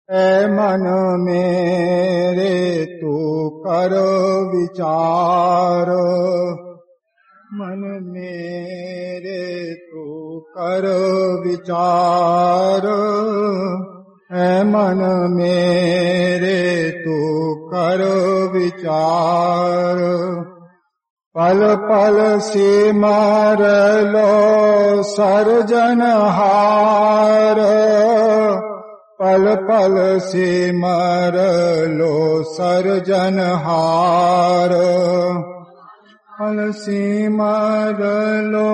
ऐ मन मेरे तू कर विचार, मन मेरे तू कर विचार, ऐ मन मेरे तू कर विचार। पल पल सिमर लो सर्जनहार, पल पल सिमर लो सर्जनहार, पल सिमर लो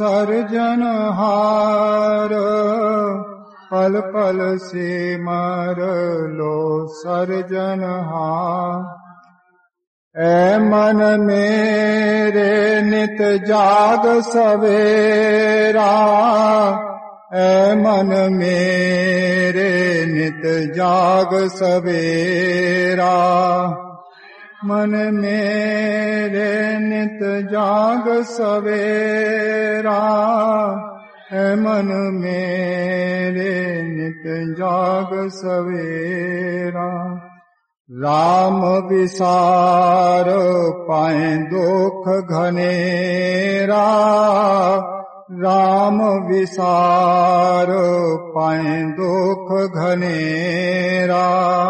सर्जनहार, पल पल सिमर लो सर्जनहार। ऐ मन मेरे नित जाग सवेरा, ऐ मन मेरे नित जाग सवेरा, मन मेरे नित जाग सवेरा, ऐ मन मेरे नित जाग सवेरा। राम विसार पाए दुख घनेरा, राम विसार पाए दुख घनेरा,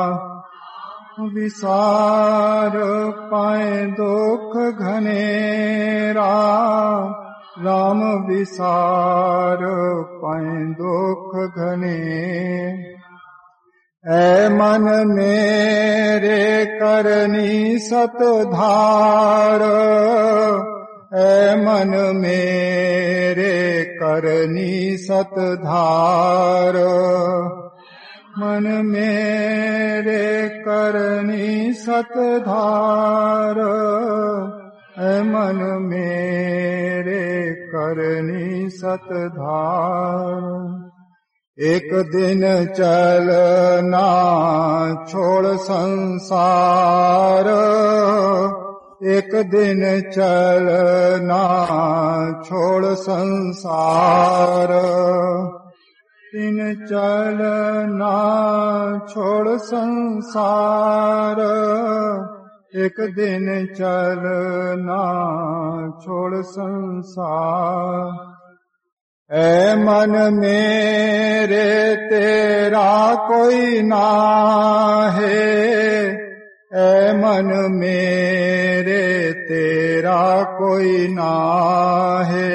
विसार पाए दुख घनेरा, राम विसार पाए दुख घनेरा। ऐ मन मेरे करनी सतधार, ऐ मन मेरे करनी सतधार, मन मेरे करनी सतधार, ऐ मन मेरे करनी सतधार। एक दिन चलना छोड़ संसार, एक दिन चलना छोड़ संसार, दिन चलना छोड़ संसार, एक दिन चलना छोड़ संसार। ऐ मन मेरे तेरा कोई नाहे, ऐ मन मेरे तेरा कोई नाहे,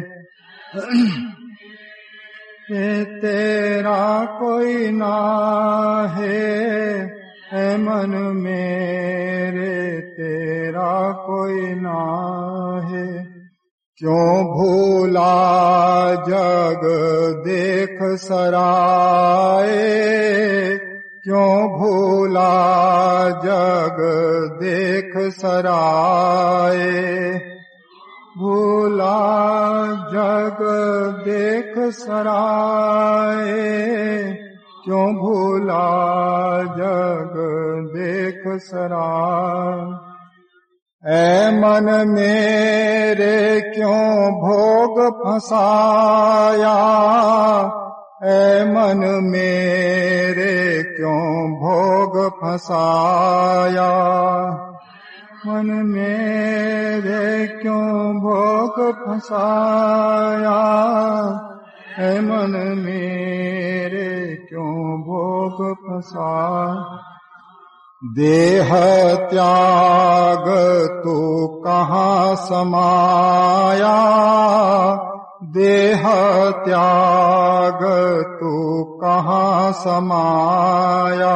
तेरा कोई नाहे, ऐ मन मेरे तेरा कोई नाहे। क्यों भूला जग देख सराए, क्यों भूला जग देख सराए, भूला जग देख सराए, क्यों भूला जग देख सराए। ऐ मन मेरे क्यों भोग फंसाया, ऐ मन मेरे क्यों भोग फंसाया, मन मेरे क्यों भोग फंसाया, ऐ मन मेरे क्यों भोग फंसाया। देह त्याग तू कहाँ समाया, देह त्याग तू कहाँ समाया,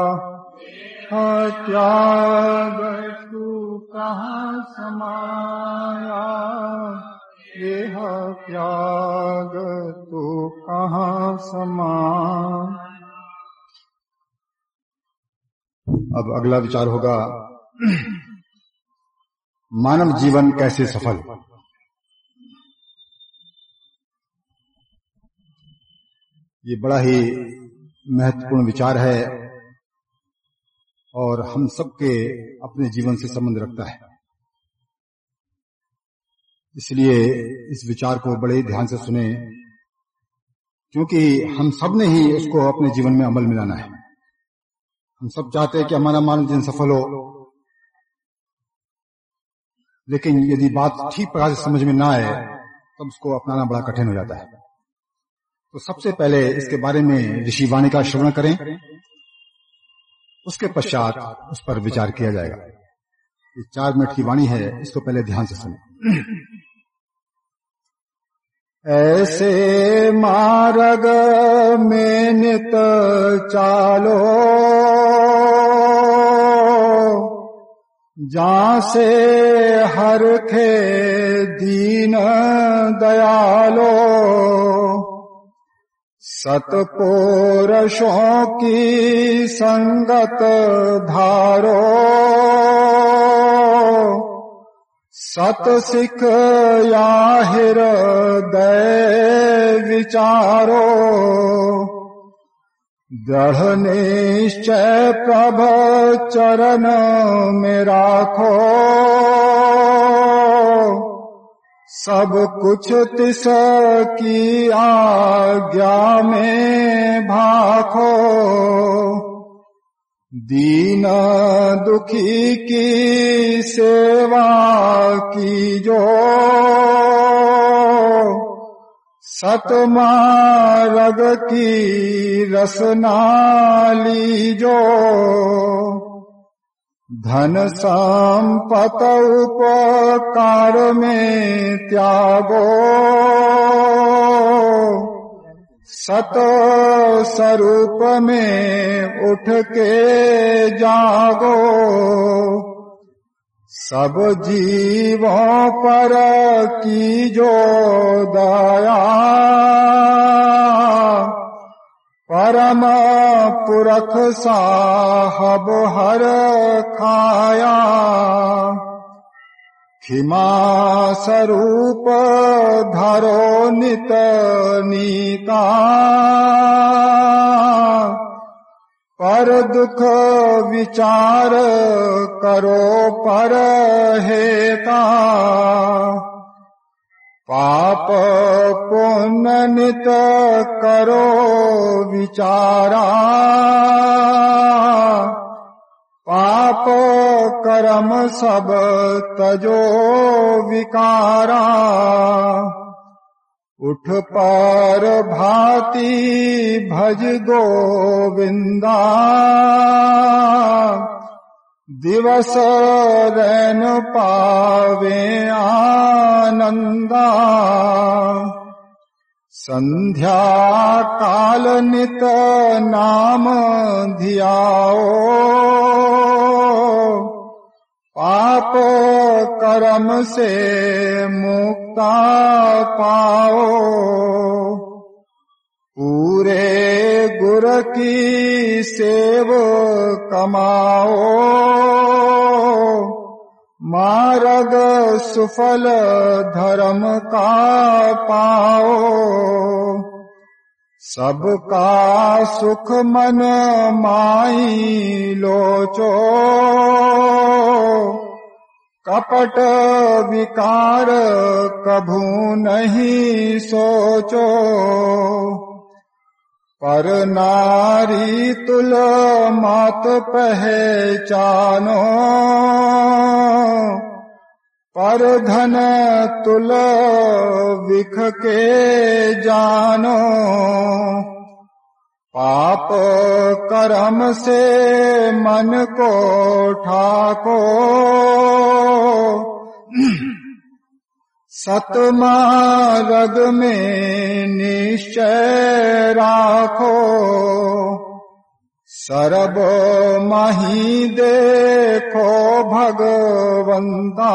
त्याग तू कहाँ समाया, देह त्याग तू कहाँ समाया। अब अगला विचार होगा मानव जीवन कैसे सफल। ये बड़ा ही महत्वपूर्ण विचार है और हम सबके अपने जीवन से संबंध रखता है। इसलिए इस विचार को बड़े ध्यान से सुने, क्योंकि हम सब ने ही उसको अपने जीवन में अमल में लाना है। हम सब चाहते हैं कि हमारा मानव जीवन सफल हो, लेकिन यदि बात ठीक प्रकार से समझ में ना आए तब उसको अपनाना बड़ा कठिन हो जाता है। तो सबसे पहले इसके बारे में ऋषि वाणी का श्रवण करें, उसके पश्चात उस पर विचार किया जाएगा। ये 4 मिनट की वाणी है, इसको पहले ध्यान से सुनें। ऐसे मार्ग में नित चालो, जहाँ से हरखे दीन दयालो, सतपुरुषों की संगत धारो, सत सिख या हृदय विचारो, दृढ़ निश्चय प्रभ चरण में राखो, सब कुछ तिस की आज्ञा में भाखो, दीन दुखी की सेवा की जो, सतमार्ग की रसना लीजो, धन संपत उपकार में त्यागो, सत स्वरूप में उठ के जागो, सब जीवों पर की जो दया, परम पुरख साहब हर खाया, खिमा स्वरूप धरो नित नीता, पर दुख विचार करो पर हेता, पाप पुण्य नित करो विचारा, पाप कर्म सब तजो विकारा, उठ पर भांति भज गोविंदा, दिवस रैन पावे आनंदा, संध्या काल नित नाम धियाओ, पाप कर्म से मुक्ता पाओ, पूरे गुर की सेव कमाओ, मार्ग सुफल धर्म का पाओ, सबका सुख मन माई लोचो, कपट विकार कभू नहीं सोचो, पर नारी तुल मात पहचानो, पर धन तुल विख के जानो, पाप कर्म से मन को ठाको, सतमार्ग में निश्चय राखो, सर्व मही देखो भगवंता,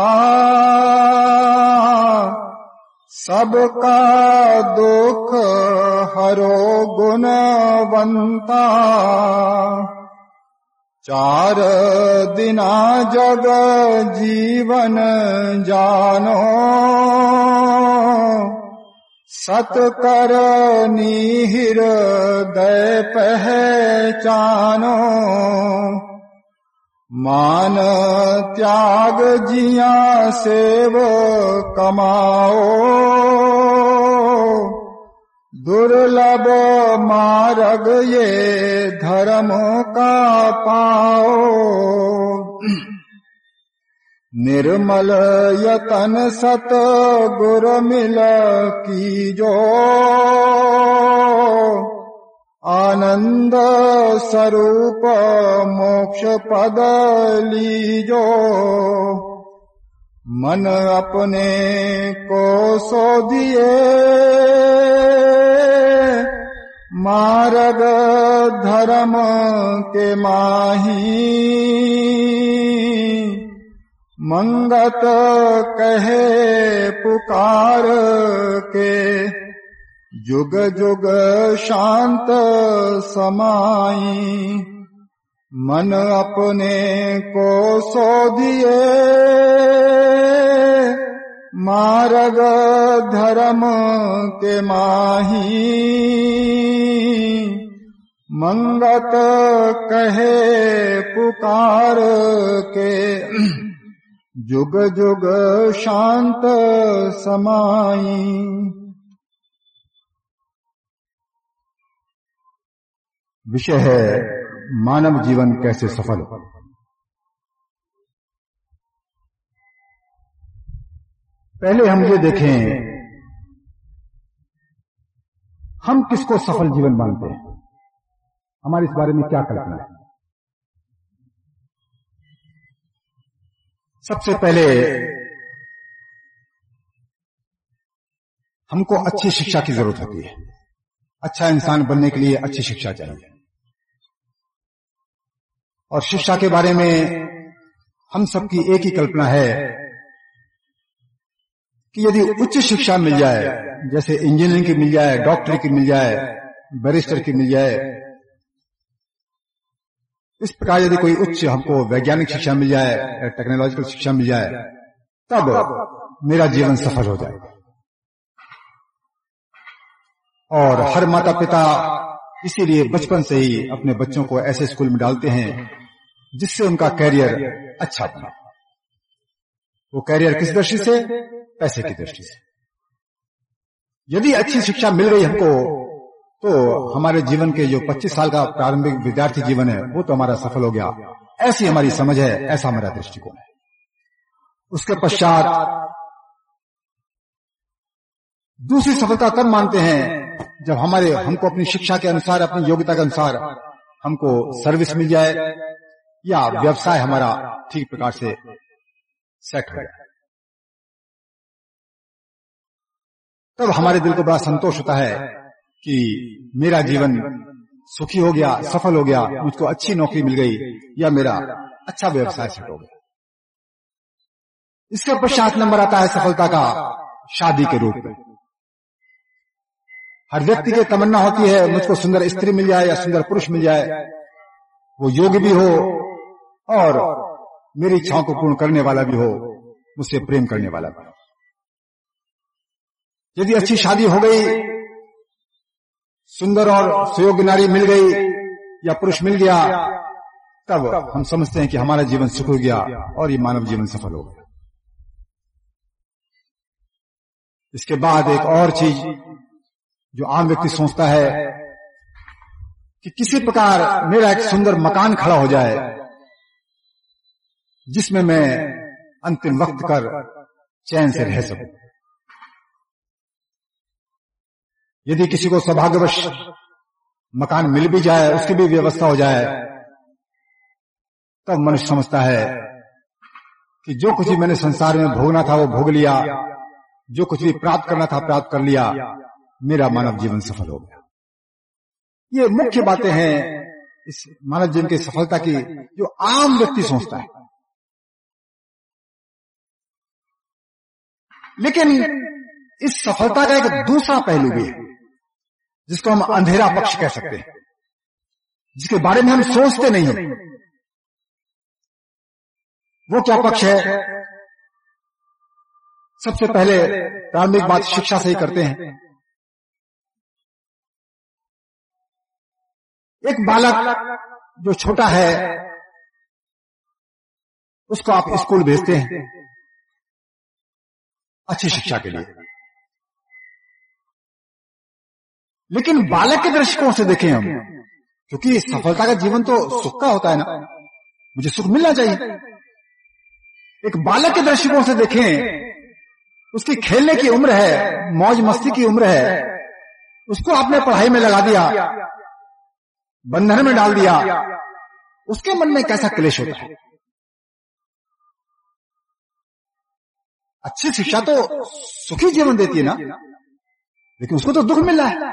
सबका दुख हरो गुणवंता, 4 दिना जग जीवन जानो, सत करनी हृदय पहचानो, मान त्याग जिया सेव कमाओ, दुर्लभ मार्ग ये धर्म का पाओ, निर्मल यतन सत गुर मिल कीजो, आनंद स्वरूप मोक्ष पद लीजो, मन अपने को सोधिए, मार्ग धर्म के माही, मंगत कहे पुकार के, जुग जुग शांत समाई, मन अपने को सोधिए, मार्ग धर्म के माही, मंगत कहे पुकार के, जुग जुग शांत समाई। विषय है मानव जीवन कैसे सफल हो। पहले हम ये देखें हम किसको सफल जीवन मानते हैं, हमारे इस बारे में क्या कल्पना है। सबसे पहले हमको अच्छी शिक्षा की जरूरत होती है। अच्छा इंसान बनने के लिए अच्छी शिक्षा चाहिए, और शिक्षा के बारे में हम सबकी एक ही कल्पना है कि यदि उच्च शिक्षा मिल जाए, जैसे इंजीनियरिंग की मिल जाए, डॉक्टरी की मिल जाए, बैरिस्टर की मिल जाए, इस प्रकार यदि कोई उच्च हमको वैज्ञानिक शिक्षा मिल जाए, टेक्नोलॉजिकल शिक्षा मिल जाए, तब मेरा जीवन सफल हो जाएगा। और हर माता पिता इसीलिए बचपन से ही अपने बच्चों को ऐसे स्कूल में डालते हैं जिससे उनका कैरियर अच्छा बने। वो कैरियर किस दृष्टि से? पैसे की दृष्टि से। यदि अच्छी शिक्षा मिल गई हमको, तो हमारे जीवन के जो 25 साल का प्रारंभिक विद्यार्थी जीवन है वो तो हमारा सफल हो गया। ऐसी हमारी समझ है, ऐसा हमारा दृष्टिकोण है। उसके पश्चात दूसरी सफलता तब मानते हैं जब हमको अपनी शिक्षा के अनुसार, अपनी योग्यता के अनुसार हमको सर्विस मिल जाए या व्यवसाय हमारा ठीक प्रकार से सेट हो जाए। तब हमारे दिल को बड़ा संतोष होता है कि मेरा जीवन सुखी हो गया, सफल हो गया, मुझको अच्छी नौकरी मिल गई या मेरा अच्छा व्यवसाय सेट हो गया। इसके पश्चात नंबर आता है सफलता का शादी के रूप में। हर व्यक्ति की तमन्ना होती है मुझको सुंदर स्त्री मिल जाए या सुंदर पुरुष मिल जाए, वो योग्य भी हो और मेरी इच्छाओं को पूर्ण करने वाला भी हो, मुझसे प्रेम करने वाला भी हो। यदि अच्छी शादी हो गई, सुंदर और सुयोग्य नारी मिल गई या पुरुष मिल गया, तब हम समझते हैं कि हमारा जीवन सुख हो गया और ये मानव जीवन सफल हो गया। इसके बाद एक और चीज जो आम व्यक्ति सोचता है कि किसी प्रकार मेरा एक सुंदर मकान खड़ा हो जाए जिसमें मैं अंतिम वक्त कर चैन से रह सकूं। यदि किसी को सौभाग्यवश मकान मिल भी जाए, उसकी भी व्यवस्था हो जाए, तब मनुष्य समझता है कि जो कुछ भी मैंने संसार में भोगना था वो भोग लिया, जो कुछ भी प्राप्त करना था प्राप्त कर लिया, मेरा मानव जीवन सफल हो गया। ये मुख्य बातें हैं इस मानव जीवन की सफलता की जो आम व्यक्ति सोचता है। लेकिन इस सफलता का एक दूसरा पहलू भी है जिसको हम अंधेरा पक्ष कह सकते हैं, जिसके बारे में हम सोचते नहीं हैं। वो क्या पक्ष है? सबसे पहले प्रारंभिक बात शिक्षा से ही करते हैं। एक बालक जो छोटा है उसको आप स्कूल भेजते हैं अच्छी शिक्षा के लिए। लेकिन बालक के दृष्टिकोण से देखें हम, क्योंकि सफलता का जीवन तो सुख का होता है ना, मुझे सुख मिलना चाहिए। एक बालक के दृष्टिकोण से देखें, उसकी खेलने की उम्र है, मौज मस्ती की उम्र है, उसको आपने पढ़ाई में लगा दिया, बंधन में डाल दिया, उसके मन में कैसा क्लेश होता है। अच्छी शिक्षा तो सुखी जीवन देती है ना, लेकिन उसको तो दुख मिल रहा है।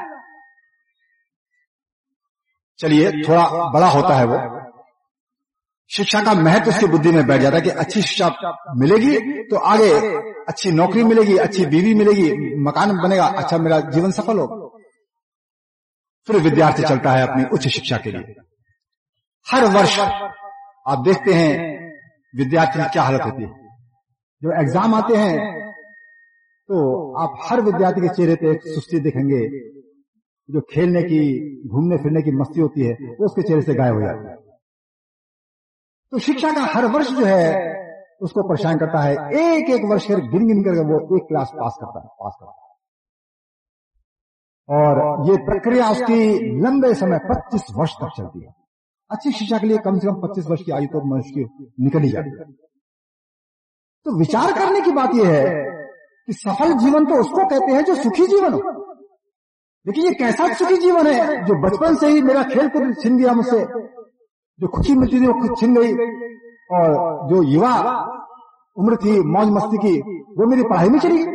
चलिए, थोड़ा बड़ा होता है वो, शिक्षा का महत्व उसकी बुद्धि में बैठ जाता है कि अच्छी शिक्षा मिलेगी तो आगे अच्छी नौकरी मिलेगी, अच्छी बीवी मिलेगी, मकान बनेगा, अच्छा मेरा जीवन सफल होगा। फिर विद्यार्थी चलता है अपनी उच्च शिक्षा के लिए। हर वर्ष आप देखते हैं विद्यार्थी की क्या हालत होती है। जो एग्जाम आते हैं तो आप हर विद्यार्थी के चेहरे पे एक सुस्ती देखेंगे, जो खेलने की, घूमने फिरने की मस्ती होती है वो उसके चेहरे से गायब हो जाती है। तो शिक्षा का हर वर्ष जो है उसको परेशान करता है। एक एक वर्ष गिन गिन कर वो एक क्लास पास करता है। और ये प्रक्रिया उसकी लंबे समय 25 वर्ष तक चलती है। अच्छी शिक्षा के लिए कम से कम 25 वर्ष की आयु तो मनुष्य की निकल ही जाती है। तो विचार करने की बात यह है कि सफल जीवन तो उसको कहते हैं जो सुखी जीवन हो। लेकिन ये कैसा सुखी जीवन है जो बचपन से ही मेरा खेल कूद छीन गया मुझसे, जो खुशी मिलती थी वो खुद छीन गई, और जो युवा उम्र थी मौज मस्ती की वो मेरी पढ़ाई में चली गई।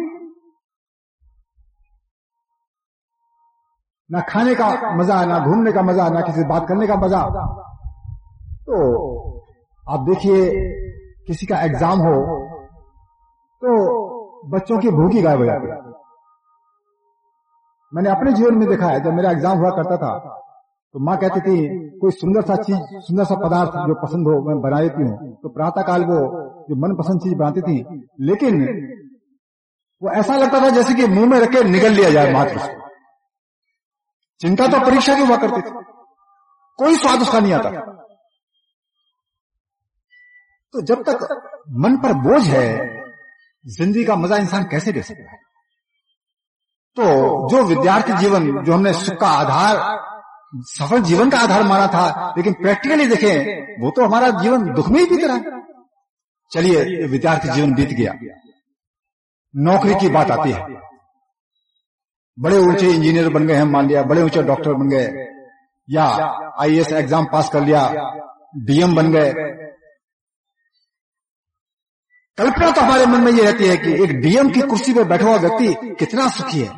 ना खाने का मजा, ना घूमने का मजा, ना किसी बात करने का मजा। तो आप देखिए, किसी का एग्जाम हो तो बच्चों की भूख ही गायब हो जाती है। मैंने अपने जीवन में देखा है, जब मेरा एग्जाम हुआ करता था तो माँ कहती थी कोई सुंदर सा चीज, सुंदर सा पदार्थ जो पसंद हो मैं बना देती हूँ। तो प्रातः काल वो जो मनपसंद चीज बनाती थी, लेकिन वो ऐसा लगता था जैसे कि मुंह में रख के निगल लिया जाए मात्र उसको। चिंता तो परीक्षा की हुआ करती थी, कोई स्वाद उसका नहीं आता। तो जब तक मन पर बोझ है, जिंदगी का मजा इंसान कैसे ले सकता है। तो जो विद्यार्थी जीवन जो हमने सुख का आधार, सफल जीवन का आधार माना था, लेकिन प्रैक्टिकली देखें वो तो हमारा जीवन दुख में ही बीत रहा है। चलिए, विद्यार्थी जीवन बीत गया, नौकरी की बात आती है। बड़े ऊंचे इंजीनियर बन गए हम, मान लिया, बड़े ऊंचे डॉक्टर बन गए, या आईएएस एग्जाम पास कर लिया, डीएम बन गए। कल्पना तो हमारे मन में ये रहती है कि एक डीएम की कुर्सी पर बैठा हुआ व्यक्ति कितना सुखी है,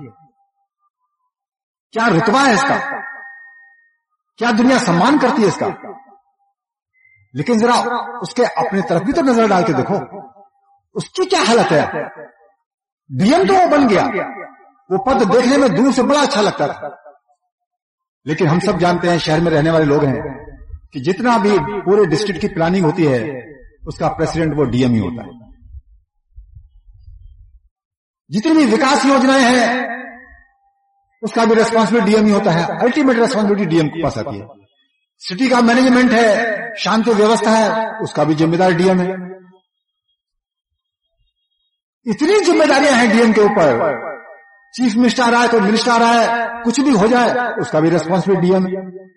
क्या रुतबा है इसका, क्या दुनिया सम्मान करती है इसका। लेकिन जरा उसके अपने तरफ भी तो नजर डाल के देखो, उसकी क्या हालत है। डीएम तो वो बन गया, वो पद देखने में दूर से बड़ा अच्छा लगता था, लेकिन हम सब जानते हैं, शहर में रहने वाले लोग हैं, कि जितना भी पूरे डिस्ट्रिक्ट की प्लानिंग होती है उसका प्रेसिडेंट वो डीएम ही होता है। जितनी भी विकास योजनाएं हैं उसका भी रेस्पॉन्सिबिलिटी डीएम ही होता है। अल्टीमेट रेस्पॉन्सिबिलिटी डीएम के पास आती है। सिटी का मैनेजमेंट है, शांति व्यवस्था है, उसका भी जिम्मेदार डीएम है। इतनी जिम्मेदारियां हैं डीएम के ऊपर। चीफ मिनिस्टर आ रहा है, कोई मिनिस्टर आ रहा है, कुछ भी हो जाए उसका भी रेस्पॉन्सिबिलिटी डीएम।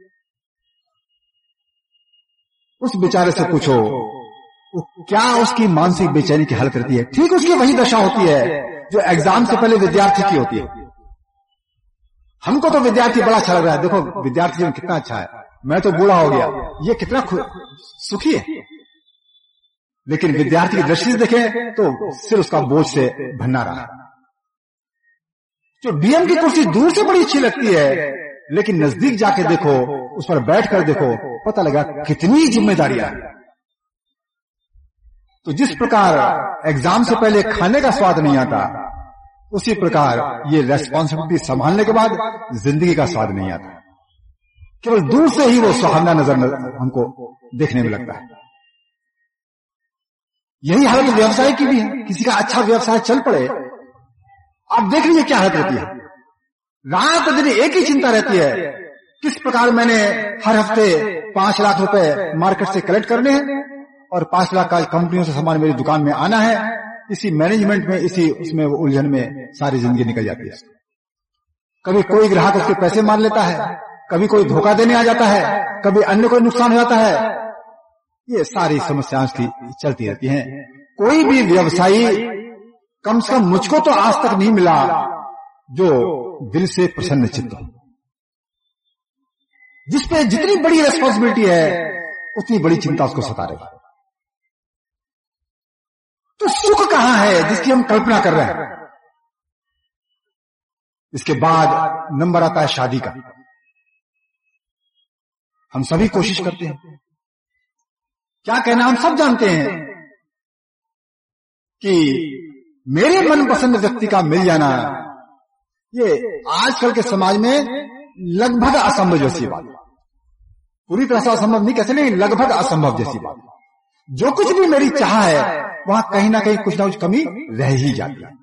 उस बेचारे से पूछो क्या उसकी मानसिक बेचैनी की हालत रहती है। ठीक उसकी वही दशा होती है जो एग्जाम से पहले विद्यार्थी की होती है। हमको तो विद्यार्थी बड़ा अच्छा लग रहा है, देखो विद्यार्थी जीवन कितना अच्छा है, मैं तो बूढ़ा हो गया, ये कितना सुखी है। लेकिन विद्यार्थी की दृष्टि से देखें तो सिर उसका बोझ से भन्ना रहा है। जो डीएम की कुर्सी दूर से बड़ी अच्छी लगती है, लेकिन नजदीक जाके देखो, उस पर बैठ कर देखो, पता लगा कितनी जिम्मेदारियां हैं। तो जिस प्रकार एग्जाम से पहले खाने का स्वाद नहीं आता, उसी प्रकार ये रेस्पॉन्सिबिलिटी संभालने के बाद जिंदगी का स्वाद नहीं आता। केवल दूर से ही वो सुहावना नजर हमको देखने में लगता है। यही हालत व्यवसाय की भी है। किसी का अच्छा व्यवसाय चल पड़े, आप देख लीजिए क्या हालत रहती है। रात दिन एक ही चिंता रहती है, किस प्रकार मैंने हर हफ्ते 5 लाख रुपए मार्केट से कलेक्ट करने हैं और 5 लाख का कंपनियों से सामान मेरी दुकान में आना है। इसी मैनेजमेंट में, इसी उसमें उलझन में सारी जिंदगी निकल जाती है। कभी कोई ग्राहक उसके पैसे मार लेता है, कभी कोई धोखा देने आ जाता है, कभी अन्य कोई नुकसान हो जाता है। ये सारी समस्याएं उसकी चलती रहती हैं। कोई भी व्यवसायी, कम से कम मुझको तो आज तक नहीं मिला जो दिल से प्रसन्न चित्त हो, जिसपे जितनी बड़ी रेस्पॉन्सिबिलिटी है उतनी बड़ी चिंता उसको सता रही है। तो सुख कहां है जिसकी हम कल्पना कर रहे हैं। इसके बाद नंबर आता है शादी का। हम सभी कोशिश करते हैं, क्या कहना, हम सब जानते हैं कि मेरे मनपसंद व्यक्ति का मिल जाना ये आजकल के समाज में लगभग असंभव जैसी बात है। पूरी तरह से असंभव नहीं कहते, नहीं, लगभग असंभव जैसी बात। जो कुछ भी मेरी चाह है वहां कहीं ना कहीं कुछ ना कुछ कमी रह ही जाती है।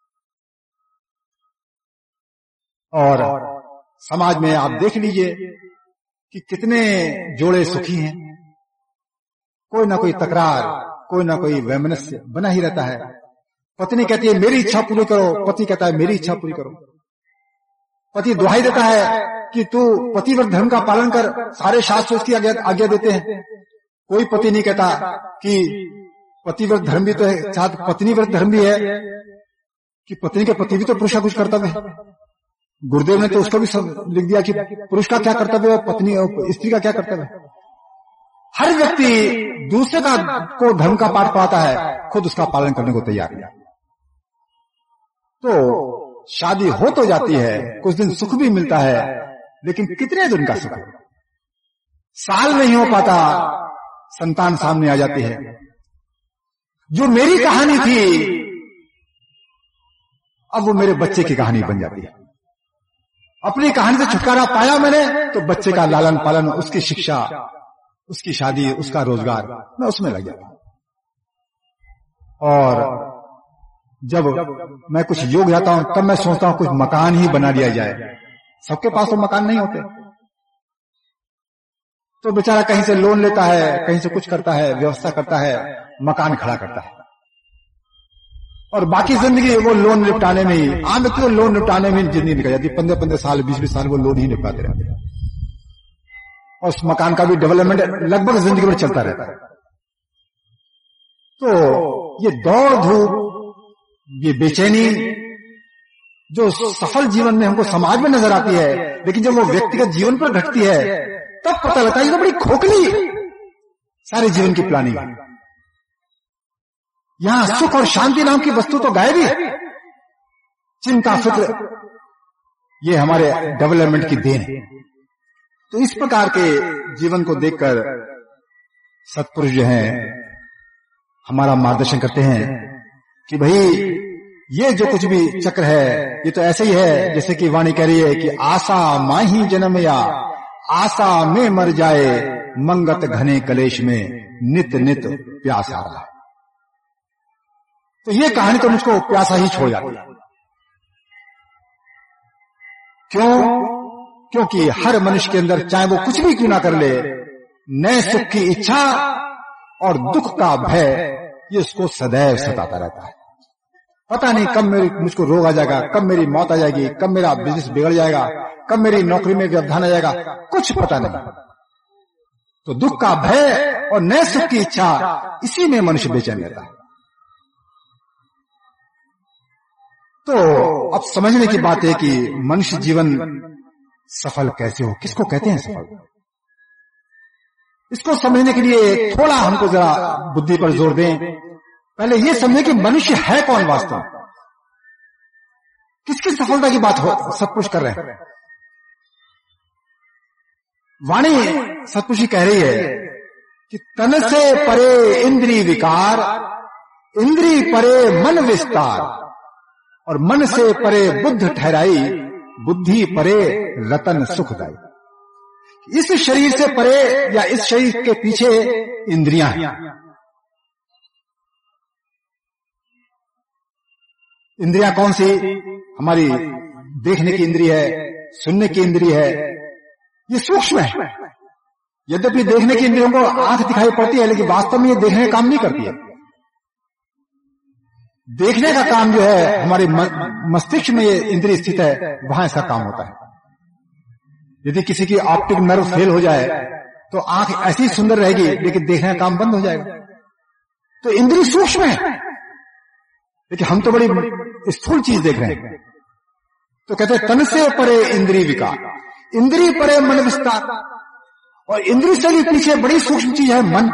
और समाज में आप देख लीजिए कि कितने जोड़े सुखी हैं, कोई ना कोई तकरार, कोई ना कोई वैमनस्य बना ही रहता है। पत्नी कहती है मेरी इच्छा पूरी करो, पति कहता है मेरी इच्छा पूरी करो। पति दुहाई देता है कि तू पतिव्रत धर्म का पालन कर, सारे शास्त्र उसकी आज्ञा देते हैं। कोई पति नहीं कहता कि पतिव्रत धर्म भी तो है, साथ पत्नीव्रत धर्म भी है कि पत्नी के पति भी तो पुरुष का कुछ कर्तव्य है। गुरुदेव ने तो उसको भी लिख दिया कि पुरुष का क्या कर्तव्य है, पत्नी स्त्री का क्या कर्तव्य है। हर व्यक्ति दूसरे का को धर्म का पाठ पढ़ाता है, खुद उसका पालन करने को तैयार है। तो शादी हो तो जाती है, कुछ दिन सुख भी मिलता है, लेकिन कितने दिन का सुख है। साल नहीं हो पाता संतान सामने आ जाती है। जो मेरी कहानी थी अब वो मेरे बच्चे की कहानी बन जाती है। अपनी कहानी से छुटकारा पाया मैंने तो बच्चे का लालन पालन, उसकी शिक्षा, उसकी शादी, उसका रोजगार, मैं उसमें लग जाता हूं। और जब मैं कुछ योग जाता हूं तब मैं सोचता हूं कुछ मकान ही बना लिया जाए। सबके पास तो मकान नहीं होते, तो बेचारा कहीं से लोन लेता है, कहीं से कुछ करता है, व्यवस्था करता है, मकान खड़ा करता है, और बाकी जिंदगी वो लोन निपटाने में ही, आम व्यक्ति को लोन निपटाने में जिंदगी निकल जाती है। 15-15 साल 20-20 साल वो लोन ही निपटाते रहते हैं, और उस मकान का भी डेवलपमेंट लगभग जिंदगी में चलता रहता है। तो ये दौड़ धूप, ये बेचैनी जो सफल जीवन में हमको समाज में नजर आती है, लेकिन जब वो व्यक्तिगत जीवन पर घटती है तब पता लगता है ये तो बड़ी खोखली सारे जीवन की प्लानिंग है। यहां सुख और शांति नाम की वस्तु तो गायब ही है। चिंता, फिक्र, ये हमारे डेवलपमेंट की देन है। तो इस प्रकार के जीवन को देखकर सत्पुरुष जो हैं हमारा मार्गदर्शन करते हैं कि भाई ये जो कुछ भी चक्र है ये तो ऐसे ही है, जैसे कि वाणी कह रही है कि आशा माही जन्म या आशा में मर जाए, मंगत घने कलेश में नित नित प्यास आ रहा है। तो ये कहानी तो मुझको प्यासा ही छोड़ जाती है। क्यों? क्योंकि हर मनुष्य के अंदर चाहे वो कुछ भी क्यों ना कर ले, नए सुख की इच्छा और दुख का भय ये उसको सदैव सताता रहता है। पता नहीं कब मुझको रोग आ जाएगा, कब मेरी मौत आ जाएगी, कब मेरा बिजनेस बिगड़ जाएगा, कब मेरी नौकरी में व्यवधान आ जाएगा, कुछ पता नहीं। तो दुख का भय और नए सुख की इच्छा, इसी में मनुष्य बेचैन रहता है। तो अब समझने की बात है कि मनुष्य जीवन सफल कैसे हो, किसको कहते हैं सफल। इसको समझने के लिए थोड़ा हमको जरा बुद्धि पर जोर दें। पहले ये समझे कि मनुष्य है कौन वास्तव में, किसकी सफलता की बात हो सत्पुरुष कर रहे हैं। वाणी सत्पुरुषी कह रही है कि तन से परे इंद्रिय विकार, इंद्रिय परे मन विस्तार, और मन से परे बुद्ध ठहराई, बुद्धि परे रतन सुखदाई। इस शरीर से परे या इस शरीर के पीछे इंद्रियां हैं। इंद्रियां कौन सी? हमारी देखने की इंद्रिय है, सुनने की इंद्रिय है, ये सूक्ष्म है। यद्यपि देखने की इंद्रियों को आंख दिखाई पड़ती है, लेकिन वास्तव में ये देखने का काम नहीं करती है। देखने का काम जो है हमारे मस्तिष्क में ये इंद्रिय स्थित है, वहां इसका काम होता है। यदि किसी की ऑप्टिक नर्व फेल हो जाए तो आंख ऐसी सुंदर रहेगी लेकिन देखने का काम बंद हो जाएगा। तो इंद्रिय सूक्ष्म है, लेकिन हम तो बड़ी स्थूल चीज देख रहे हैं। तो कहते हैं तन से परे इंद्रिय विकार, इंद्रिय परे मन विस्तार, और इंद्रिय से भी पीछे बड़ी सूक्ष्म चीज है मन।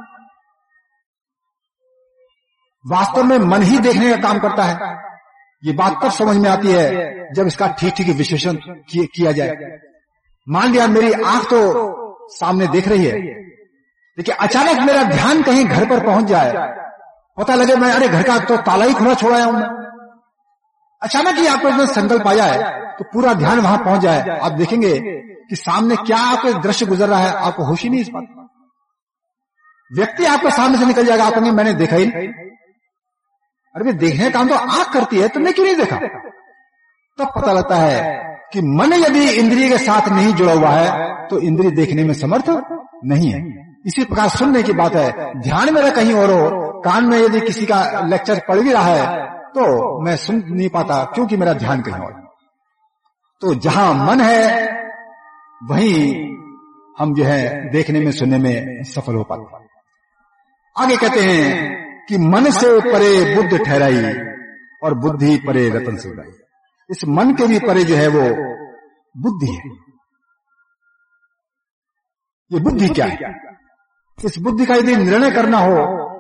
वास्तव में मन ही देखने का काम करता है। ये बात तब समझ में आती है जब इसका ठीक ठीक विश्लेषण किया जाए। मान लिया मेरी आंख तो सामने देख रही है, लेकिन अचानक मेरा ध्यान कहीं घर पर पहुंच जाए, पता लगे मैं अरे घर का तो ताला ही खुला छोड़ा हूं, अचानक ही आपको संकल्प आ जाए तो पूरा ध्यान वहां पहुंच जाए। आप देखेंगे कि सामने क्या आपको दृश्य गुजर रहा है, आपको होश ही नहीं इस बात। व्यक्ति आपको सामने से निकल जाएगा, आपको मैंने देखा ही नहीं। अरे देखने का काम तो आंख करती है, तुमने क्यों नहीं देखा? तब पता लगता है कि मन यदि इंद्रिय के साथ नहीं जुड़ा हुआ है तो इंद्रिय देखने में समर्थ नहीं है। इसी प्रकार सुनने की बात है, ध्यान मेरा कहीं और हो, कान में यदि किसी का लेक्चर पड़ भी रहा है तो मैं सुन नहीं पाता क्योंकि मेरा ध्यान कहीं और। तो जहां मन है वहीं हम जो है देखने में सुनने में सफल हो पाते। आगे कहते हैं कि मन से परे बुद्ध ठहराई और बुद्धि परे रतन से उड़ाई। इस मन के भी परे जो है वो बुद्धि है। ये बुद्धि क्या है? इस बुद्धि का यदि निर्णय करना हो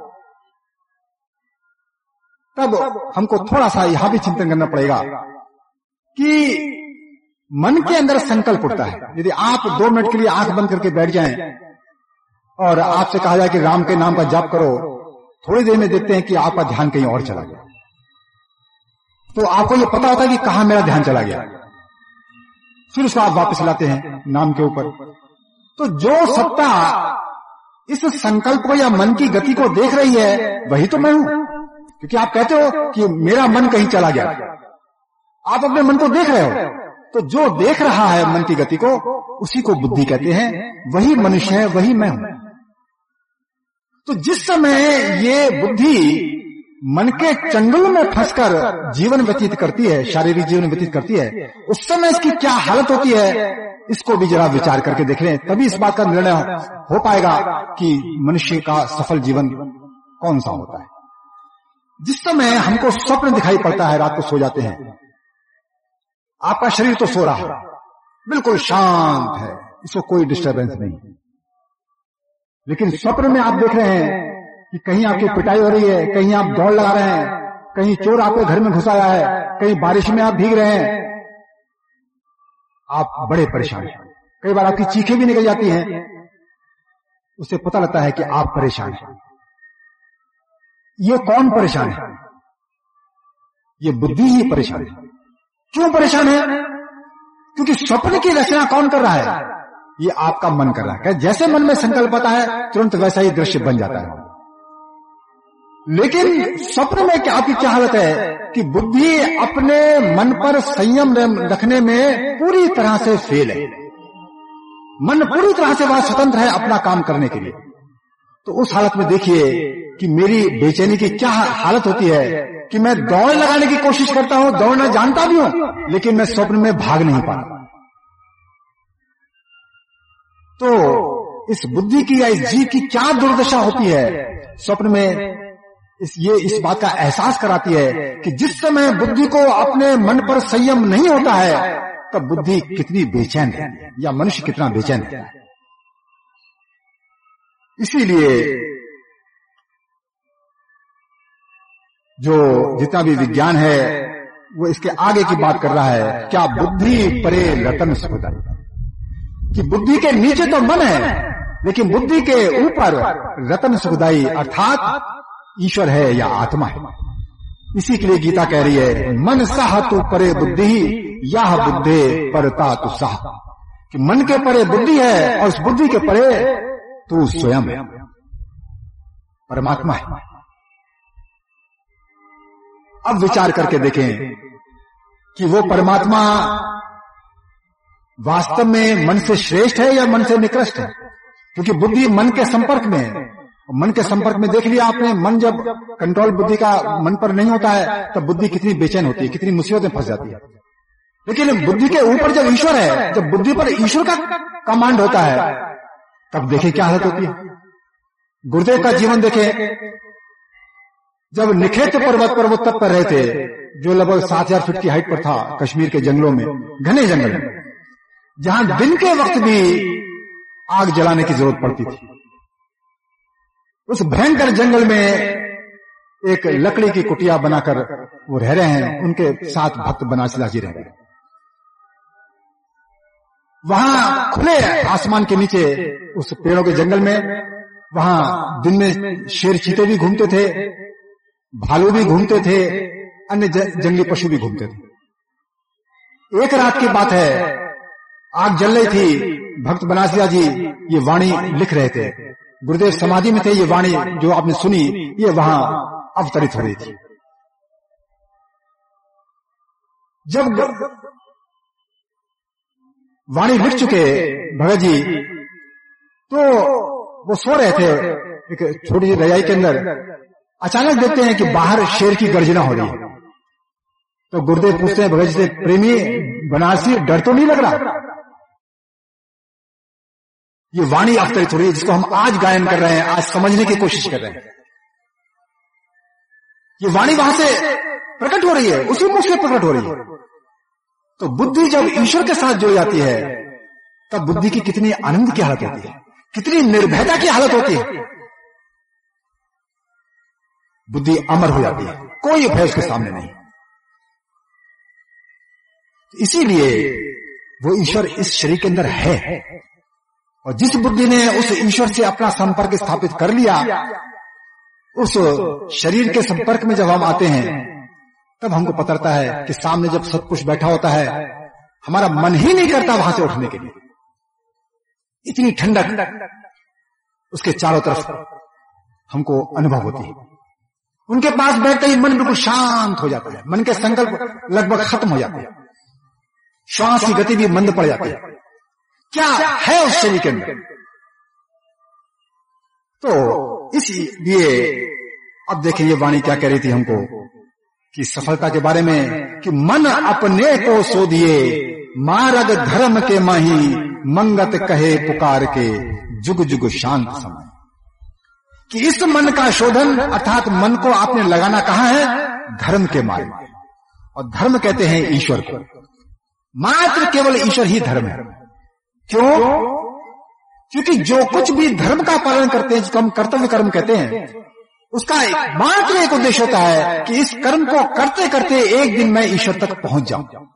तब हमको थोड़ा सा यहां भी चिंतन करना पड़ेगा कि मन के अंदर संकल्प उठता है। यदि आप 2 मिनट के लिए आंख बंद करके बैठ जाएं और आपसे कहा जाए कि राम के नाम का जाप करो, थोड़ी देर में देखते हैं कि आपका ध्यान कहीं और चला गया। तो आपको ये पता होता है कि कहां मेरा ध्यान चला गया, फिर उसको आप वापस लाते हैं नाम के ऊपर। तो जो सत्ता इस संकल्प को या मन की गति को देख रही है वही तो मैं हूं। क्योंकि आप कहते हो कि मेरा मन कहीं चला गया, आप अपने मन को देख रहे हो, तो जो देख रहा है मन की गति को उसी को बुद्धि कहते हैं, वही मनुष्य है, वही मैं हूं। तो जिस समय ये बुद्धि मन के चंगुल में फंसकर जीवन व्यतीत करती है, शारीरिक जीवन व्यतीत करती है, उस समय इसकी क्या हालत होती है इसको भी जरा विचार करके देख लें, तभी इस बात का निर्णय हो पाएगा कि मनुष्य का सफल जीवन कौन सा होता है। जिस समय हमको स्वप्न दिखाई पड़ता है, रात को सो जाते हैं, आपका शरीर तो सो रहा है, बिल्कुल शांत है, इसको कोई डिस्टर्बेंस नहीं, लेकिन स्वप्न में आप देख रहे हैं कि कहीं आपकी पिटाई हो रही है, कहीं आप दौड़ लगा रहे हैं, कहीं चोर आपके घर में घुस आया है, कहीं बारिश में आप भीग रहे हैं, आप बड़े परेशान हैं। कई बार आपकी चीखें भी निकल जाती हैं, उससे पता लगता है कि आप परेशान हैं। ये कौन परेशान है? ये बुद्धि ही परेशान है। क्यों परेशान है? क्योंकि स्वप्न की रचना कौन कर रहा है? ये आपका मन कर रहा है। जैसे मन में संकल्प आता है तुरंत वैसा ही दृश्य बन जाता है। लेकिन स्वप्न में क्या आपकी क्या हालत है कि बुद्धि अपने मन पर संयम रखने में पूरी तरह से फेल है। मन पूरी तरह से वहां स्वतंत्र है अपना काम करने के लिए। तो उस हालत में देखिए कि मेरी बेचैनी की क्या हालत होती है कि मैं दौड़ लगाने की कोशिश करता हूं, दौड़ना जानता भी हूं, लेकिन मैं स्वप्न में भाग नहीं पाता। तो इस बुद्धि की या इस जीव की क्या दुर्दशा होती है स्वप्न में, इस बात का एहसास कराती है कि जिस समय बुद्धि को अपने मन पर संयम नहीं होता है तब बुद्धि कितनी बेचैन है या मनुष्य कितना बेचैन है। इसीलिए जो जितना भी विज्ञान है वो इसके आगे की बात कर रहा है, क्या बुद्धि परे रतन सुखदाई, कि बुद्धि के नीचे तो मन है लेकिन बुद्धि के ऊपर रतन सुखदाई अर्थात ईश्वर है या आत्मा है। इसी के लिए गीता कह रही है मन साह तु परे बुद्धि यह बुद्धे परता तु साह, कि मन के परे बुद्धि है और उस बुद्धि के परे तू स्वयं है, परमात्मा है। अब विचार करके देखें कि वो परमात्मा वास्तव में मन से श्रेष्ठ है या मन से निकृष्ट है, क्योंकि बुद्धि मन के संपर्क में है मन के संपर्क में देख लिया आपने, मन जब कंट्रोल बुद्धि का मन पर नहीं होता है तब बुद्धि कितनी बेचैन होती है, कितनी मुसीबत में फंस जाती है। लेकिन बुद्धि के ऊपर जब ईश्वर है, जब बुद्धि पर ईश्वर का कमांड होता है, तब देखे क्या हालत होती है। गुरुदेव का जीवन देखे, जब निखेत पर्वत पर वो तप कर रहे थे, जो लगभग 7000 फीट की हाइट पर था, कश्मीर के जंगलों में, घने जंगल में, जहां दिन के वक्त भी आग जलाने की जरूरत पड़ती थी, उस भयंकर जंगल में एक लकड़ी की कुटिया बनाकर वो रह रहे हैं। उनके साथ भक्त बनारसी दास जी रह रहे हैं। वहां खुले आसमान के नीचे उस पेड़ों के जंगल में, वहां दिन में शेर चीते भी घूमते थे, भालू भी घूमते थे, अन्य जंगली पशु भी घूमते थे। एक रात की बात है, आग जल रही थी, भक्त बनारसी दास जी ये वाणी लिख रहे थे। गुरुदेव समाधि में थे, ये वाणी जो आपने सुनी ये वहां अवतरित हो रही थी। जब वाणी लिख चुके भगत जी, तो वो सो रहे थे एक छोटी सी रजाई के अंदर। अचानक देखते हैं कि बाहर शेर की गर्जना हो रही है। तो गुरुदेव पूछते हैं भगत जी से, प्रेमी बनारसी, डर तो नहीं लग रहा? ये वाणी अवतरित हो रही है जिसको हम आज गायन कर रहे हैं, आज समझने की कोशिश कर रहे हैं। ये वाणी वहां से प्रकट हो रही है, उसी मुख से प्रकट हो रही है। तो बुद्धि जब ईश्वर के साथ जुड़ जाती है, तब बुद्धि की कितनी आनंद की हालत होती है, कितनी निर्भयता की हालत होती है। बुद्धि अमर हो जाती है, कोई भय उसके सामने नहीं। इसीलिए वो ईश्वर इस शरीर के अंदर है, और जिस बुद्धि ने उस ईश्वर से अपना संपर्क स्थापित कर लिया, उस शरीर के संपर्क में जब हम आते हैं, तब हमको पता चलता है कि सामने जब सत्पुरुष बैठा होता है, हमारा मन ही नहीं करता वहां से उठने के लिए। इतनी ठंडक उसके चारों तरफ हमको अनुभव होती है। उनके पास बैठते ही मन बिल्कुल शांत हो जाता है, मन के संकल्प लगभग खत्म हो जाते हैं, श्वास की गति भी मंद पड़ जाती है। क्या है उस शरीर के अंदर? तो इसलिए अब देखिए ये वाणी क्या कह रही थी हमको कि सफलता के बारे में, कि मन अपने को शोधिए, मार्ग धर्म के माही, मंगत कहे पुकार के, जुग जुग शांत समय। कि इस मन का शोधन अर्थात मन को आपने लगाना कहाँ है? धर्म के मार्ग में। और धर्म कहते हैं ईश्वर को, मात्र केवल ईश्वर ही धर्म है। क्यों? क्योंकि जो कुछ भी धर्म का पालन करते हैं, जिसको हम कर्तव्य कर्म कहते हैं, उसका मात्र एक उद्देश्य होता है कि इस कर्म को करते करते एक दिन मैं ईश्वर तक पहुंच जाऊं।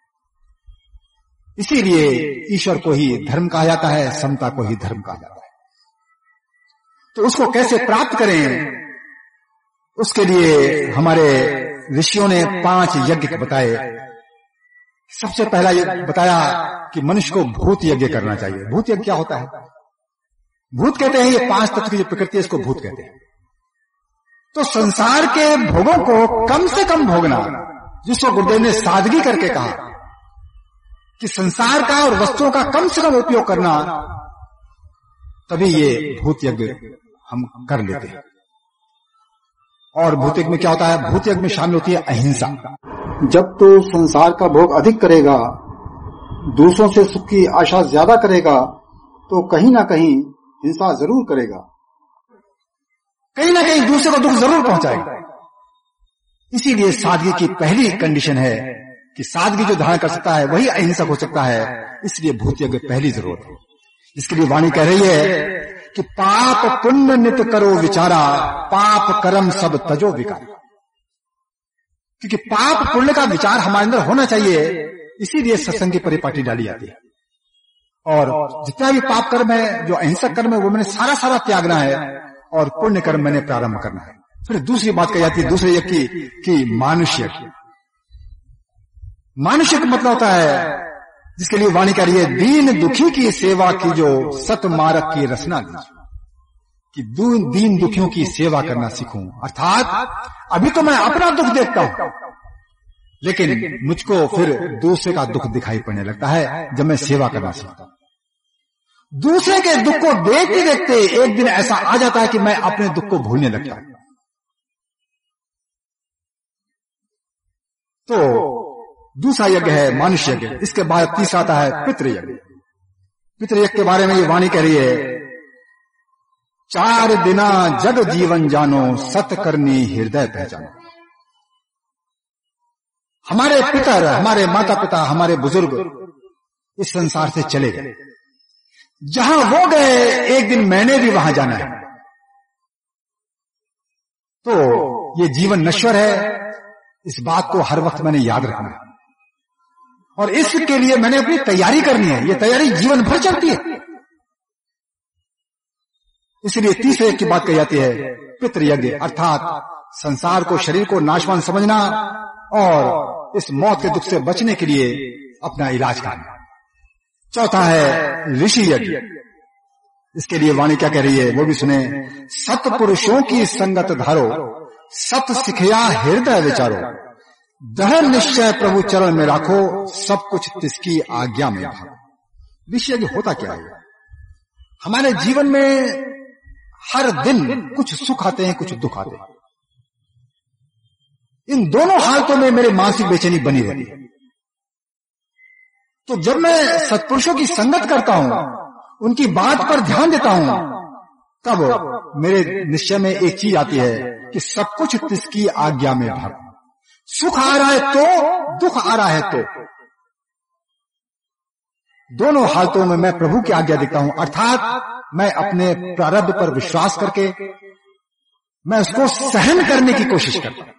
इसीलिए ईश्वर को ही धर्म कहा जाता है, समता को ही धर्म कहा जाता है। तो उसको कैसे प्राप्त करें, उसके लिए हमारे ऋषियों ने 5 यज्ञ बताए। सबसे पहला ये बताया कि मनुष्य को भूत यज्ञ करना चाहिए। भूत यज्ञ क्या होता है? भूत कहते हैं ये 5 तत्व की जो प्रकृति है, इसको भूत कहते हैं। तो संसार के भोगों को कम से कम भोगना, जिसको गुरुदेव ने सादगी करके कहा कि संसार का और वस्तुओं का कम से कम उपयोग करना, तभी ये भूत यज्ञ हम कर लेते हैं। और भूत यज्ञ में क्या होता है? भूत यज्ञ में शामिल होती है अहिंसा। जब तो संसार का भोग अधिक करेगा, दूसरों से सुख की आशा ज्यादा करेगा, तो कहीं ना कहीं हिंसा जरूर करेगा, कहीं ना कहीं दूसरे को दुख जरूर पहुंचाएगा। इसीलिए सादगी की पहली कंडीशन है कि सादगी जो धारण कर सकता है वही अहिंसक हो सकता है। इसलिए भूत यज्ञ पहली जरूरत है। इसके लिए वाणी कह रही है कि पाप पुण्य नित करो विचारा, पाप कर्म सब तजो विकार। क्योंकि पाप पुण्य का विचार हमारे अंदर होना चाहिए, इसीलिए सत्संग की परिपाटी डाली जाती है। और जितना भी पाप कर्म है, जो अहिंसक कर्म है, वो मैंने सारा त्यागना है, और पुण्य कर्म मैंने प्रारंभ करना है। फिर दूसरी बात कही जाती है दूसरे यज्ञ की मानुष्य। मानुष्य का मतलब होता है, जिसके लिए वाणी कह रही है, दीन दुखी की सेवा की जो सत मार्ग की रचना दीजिए, कि दीन दुखियों की सेवा करना सीखूं। अर्थात अभी तो मैं अपना दुख देखता हूं, लेकिन मुझको फिर दूसरे का दुख दिखाई पड़ने लगता है जब मैं सेवा करना सीखता हूं। दूसरे के दुख को देखते देखते एक दिन ऐसा आ जाता है कि मैं अपने दुख को भूलने लगता हूं। तो दूसरा यज्ञ है मानुष्य यज्ञ। इसके बाद तीसरा आता है पितृयज्ञ। पितृयज्ञ के बारे में ये वाणी कह रही है, 4 दिना जग जीवन जानो, सत करनी हृदय पहचानो। हमारे पितर, हमारे माता पिता, हमारे बुजुर्ग इस संसार से चले गए। जहां वो गए एक दिन मैंने भी वहां जाना है। तो ये जीवन नश्वर है, इस बात को हर वक्त मैंने याद रखना है और इसके लिए मैंने अपनी तैयारी करनी है। ये तैयारी जीवन भर चलती है। इसलिए तीसरे की बात कही जाती है पितृयज्ञ, अर्थात संसार को, शरीर को नाशवान समझना और इस मौत के दुख से बचने के लिए अपना इलाज करना। चौथा है ऋषि यज्ञ। इसके लिए वाणी क्या कह रही है वो भी सुने। सतपुरुषों की संगत धारो, सत सिखया हृदय विचारो, दृढ़ निश्चय प्रभु चरण में राखो, सब कुछ तिसकी आज्ञा में भागो। ऋषि यज्ञ होता क्या है? हमारे जीवन में हर दिन कुछ सुख आते हैं, कुछ दुख आते हैं। इन दोनों हालतों में मेरे मानसिक बेचैनी बनी रहती है। तो जब मैं सत्पुरुषों की संगत करता हूं, उनकी बात पर ध्यान देता हूं, तब मेरे निश्चय में एक चीज आती है कि सब कुछ तिसकी आज्ञा में भागो। सुख आ रहा है तो, दुख आ रहा है तो, दोनों हालतों में मैं प्रभु की आज्ञा देता हूं। अर्थात मैं अपने प्रारब्ध पर विश्वास करके मैं उसको सहन करने की कोशिश करता हूं।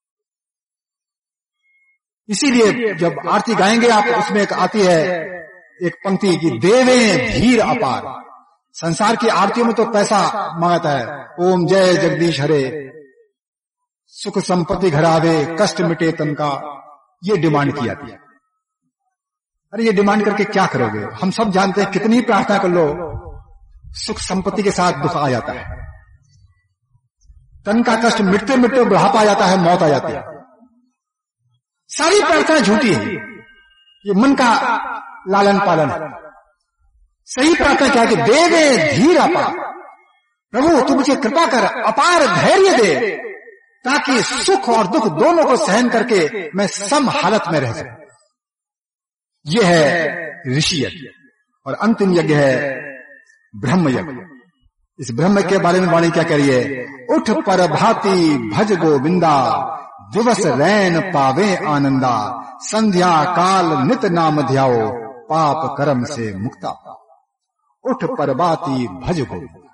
इसीलिए जब आरती गाएंगे आप, उसमें एक आती है एक पंक्ति की, देवे धीर अपार। संसार की आरतियों में तो पैसा मांगता है, ओम जय जगदीश हरे, सुख संपत्ति घर आवे, कष्ट मिटे तन का, ये डिमांड की जाती है। अरे ये डिमांड करके क्या करोगे? हम सब जानते हैं कितनी प्रार्थना कर लो, सुख संपत्ति के साथ दुख आ जाता है। तन का कष्ट मिटते मिटते बुढ़ापा आ जाता है, मौत आ जाती है। सारी प्रार्थना झूठी है, ये मन का लालन पालन है। सही प्रार्थना क्या है कि देवे धीर अपार, प्रभु तू मुझे कृपा कर, अपार धैर्य दे, ताकि सुख और दुख दोनों को सहन करके मैं सम हालत में रह सकूं। यह है ऋषि यज्ञ। और अंतिम यज्ञ है ब्रह्म यज्ञ। इस ब्रह्म के बारे में वाणी क्या कह रही है? उठ पर भांति भज गोविंदा, दिवस रैन पावे आनंदा, संध्या काल नित नाम ध्याओ, पाप कर्म से मुक्ता। उठ पर भांति भज गोविंदा।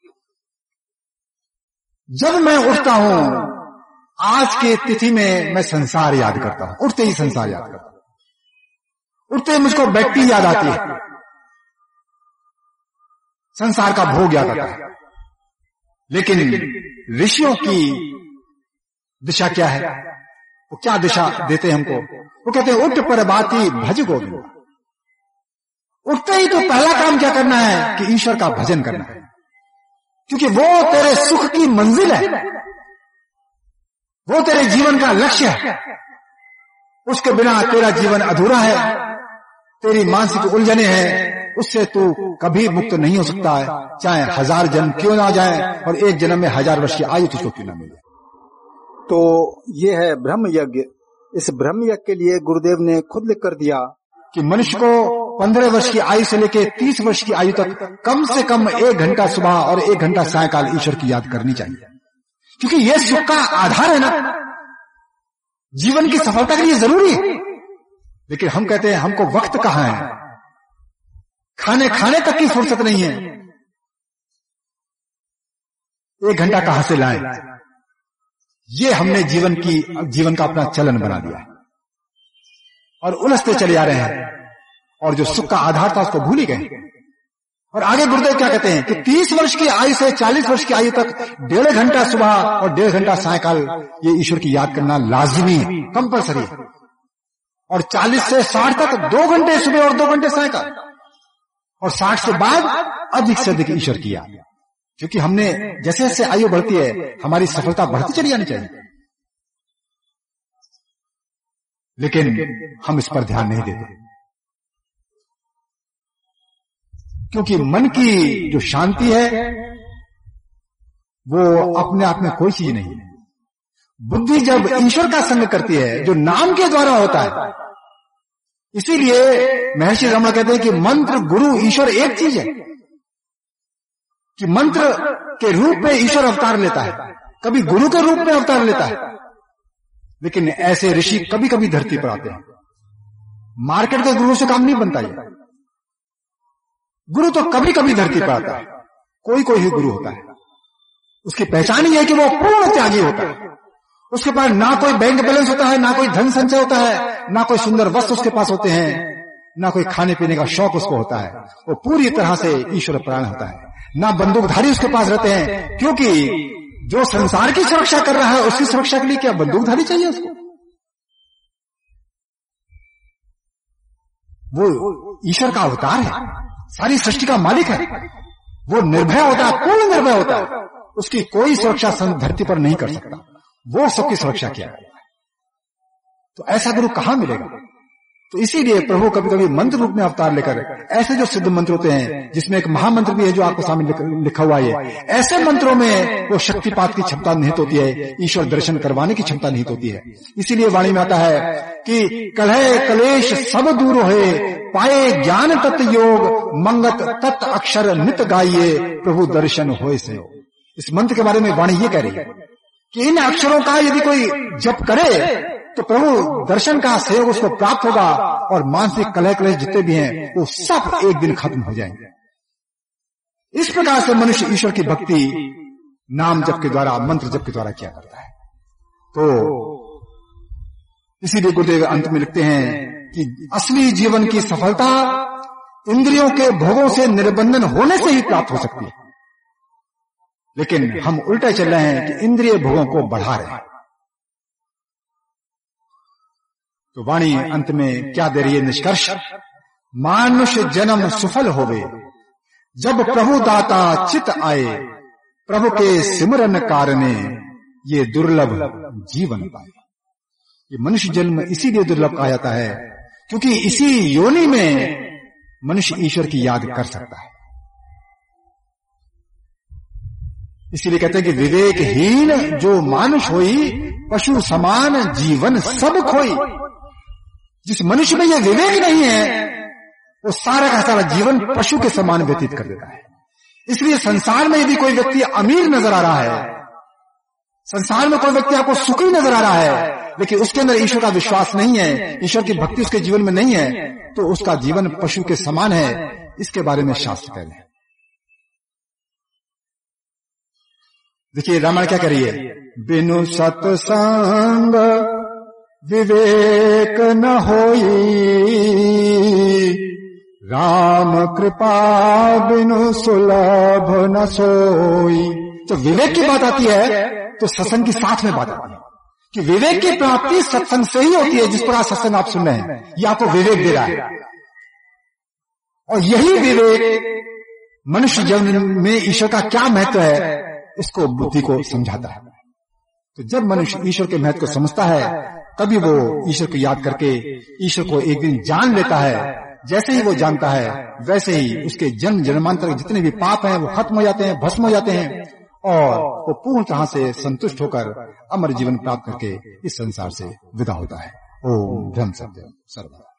जब मैं उठता हूं, आज के तिथि में मैं संसार याद करता हूं। उठते ही संसार याद करता हूं। उठते ही मुझको बैटरी याद आती है, संसार का भोग याद आता है। लेकिन ऋषियों की दिशा क्या है? वो क्या दिशा देते हैं हमको? वो कहते हैं उठ पर बाती भज गोविंद। उठते ही तो पहला काम क्या करना है कि ईश्वर का भजन करना है, क्योंकि वो तेरे सुख की मंजिल है, वो तेरे जीवन का लक्ष्य है। उसके बिना तेरा जीवन अधूरा है, तेरी मानसिक उलझने हैं, उससे तू कभी मुक्त नहीं हो सकता है, चाहे 1000 जन्म क्यों ना जाए और एक जन्म में 1000 वर्ष की आयु तुझको क्यों ना मिले। तो ये है ब्रह्म यज्ञ। इस ब्रह्म यज्ञ के लिए गुरुदेव ने खुद लिख कर दिया कि मनुष्य को 15 वर्ष की आयु से लेकर 30 वर्ष की आयु तक कम से कम 1 घंटा सुबह और 1 घंटा सायकाल ईश्वर की याद करनी चाहिए, क्योंकि यह सुख का आधार है ना, जीवन की सफलता के लिए जरूरी है। लेकिन हम कहते हैं हमको वक्त कहां है, खाने तक की फुर्सत नहीं है, 1 घंटा कहां से लाएं? ये हमने जीवन का अपना चलन बना दिया है और उलझते चले जा रहे हैं, और जो सुख का आधार था उसको भूल ही गए। और आगे गुरुदेव क्या कहते हैं कि 30 वर्ष की आयु से 40 वर्ष की आयु तक 1.5 घंटा सुबह और 1.5 घंटा सायकाल ये ईश्वर की याद करना लाजिमी है, कंपलसरी है। और 40 से 60 तक 2 घंटे सुबह और 2 घंटे सायकाल, और 60 से बाद अधिक से अधिक ईश्वर की याद, क्योंकि हमने जैसे जैसे आयु बढ़ती है हमारी सफलता बढ़ती चली जानी चाहिए, लेकिन हम इस पर ध्यान नहीं देते, क्योंकि मन की जो शांति है वो अपने आप में कोई चीज नहीं है। बुद्धि जब ईश्वर का संग करती है, जो नाम के द्वारा होता है, इसीलिए महर्षि रमण कहते हैं कि मंत्र, गुरु, ईश्वर एक चीज है, कि मंत्र के रूप में ईश्वर अवतार लेता है, कभी गुरु के रूप में अवतार लेता है। लेकिन ऐसे ऋषि कभी कभी धरती पर आते हैं। मार्केट के गुरु से काम नहीं बनता है। गुरु तो कभी कभी धरती पर आता है, कोई कोई ही गुरु होता है। उसकी पहचान ही है कि वो पूर्ण त्यागी होता है। उसके पास ना कोई बैंक बैलेंस होता है, ना कोई धन संचय होता है, ना कोई सुंदर वस्त्र उसके पास होते हैं, ना कोई खाने पीने का शौक उसको होता है। वो पूरी तरह से ईश्वर प्राण होता है। ना बंदूकधारी उसके पास रहते हैं, क्योंकि जो संसार की सुरक्षा कर रहा है उसकी सुरक्षा के लिए क्या बंदूकधारी चाहिए उसको? वो ईश्वर का अवतार है, सारी सृष्टि का मालिक है। वो निर्भय होता है, पूर्ण निर्भय होता है। उसकी कोई सुरक्षा धरती पर नहीं कर सकता। वो सबकी सुरक्षा किया है। तो ऐसा गुरु कहां मिलेगा? तो इसीलिए प्रभु कभी कभी मंत्र रूप में अवतार लेकर, ऐसे जो सिद्ध मंत्र होते हैं, जिसमें एक महामंत्र भी है जो आपको सामने लिखा हुआ है, ऐसे मंत्रों में वो शक्तिपात की क्षमता निहित होती है, ईश्वर दर्शन करवाने की क्षमता निहित होती है। इसीलिए वाणी में आता है कि कलह कलेश सब दूर होए, पाए ज्ञान तत् योग, मंगत तत् अक्षर नित गाइए, प्रभु दर्शन होए से। इस मंत्र के बारे में वाणी ये कह रही है कि इन अक्षरों का यदि कोई जप करे तो प्रभु दर्शन का सहयोग उसको प्राप्त होगा, और मानसिक कलह कलेश जितने भी हैं वो सब एक दिन खत्म हो जाएंगे। इस प्रकार से मनुष्य ईश्वर की भक्ति नाम जप के द्वारा, मंत्र जप के द्वारा किया करता है। तो इसीलिए गुरुदेव अंत में लिखते हैं कि असली जीवन की सफलता इंद्रियों के भोगों से निर्बंधन होने से ही प्राप्त हो सकती है। लेकिन हम उल्टा चल रहे हैं कि इंद्रिय भोगों को बढ़ा रहे हैं। तो वाणी अंत में क्या दे रही है निष्कर्ष? मानुष्य जन्म सफल होवे, जब प्रभु दाता चित आए, प्रभु के सिमरन कारणे ये दुर्लभ जीवन पाए। ये मनुष्य जन्म इसीलिए दुर्लभ कहा जाता है क्योंकि इसी योनि में मनुष्य ईश्वर की याद कर सकता है। इसीलिए कहते हैं कि विवेकहीन जो मानुष होई, पशु समान जीवन सब खोई। जिस मनुष्य में यह विवेक नहीं है वो सारा का सारा जीवन पशु के समान व्यतीत कर देता है। इसलिए संसार में यदि कोई व्यक्ति अमीर नजर आ रहा है, संसार में कोई व्यक्ति आपको सुखी नजर आ रहा है, लेकिन उसके अंदर ईश्वर का विश्वास नहीं है, ईश्वर की भक्ति उसके जीवन में नहीं है, तो उसका जीवन पशु के समान है। इसके बारे में शास्त्र कह रहे हैं। देखिए रामायण क्या कह रही है? बिनु सत्संग विवेक न होई, राम कृपा बिनु सुलभ न सोई। तो विवेक की बात आती है तो सत्संग की साथ में बात आती है कि विवेक की प्राप्ति सत्संग से ही होती है। जिस पर आज सत्संग आप सुन रहे हैं, ये आपको विवेक दे रहा है, और यही विवेक मनुष्य जीवन में ईश्वर का क्या महत्व है इसको, बुद्धि को समझाता है। तो जब मनुष्य ईश्वर के महत्व को समझता है, तभी वो ईश्वर को याद करके ईश्वर को एक दिन जान लेता है। जैसे ही वो जानता है, वैसे ही उसके जन्म जन्मांतर के जितने भी पाप हैं वो खत्म हो जाते हैं, भस्म हो जाते हैं, और वो पूर्ण तरह से संतुष्ट होकर अमर जीवन प्राप्त करके इस संसार से विदा होता है। ओम ब्रह्म सत्य सर्वदा।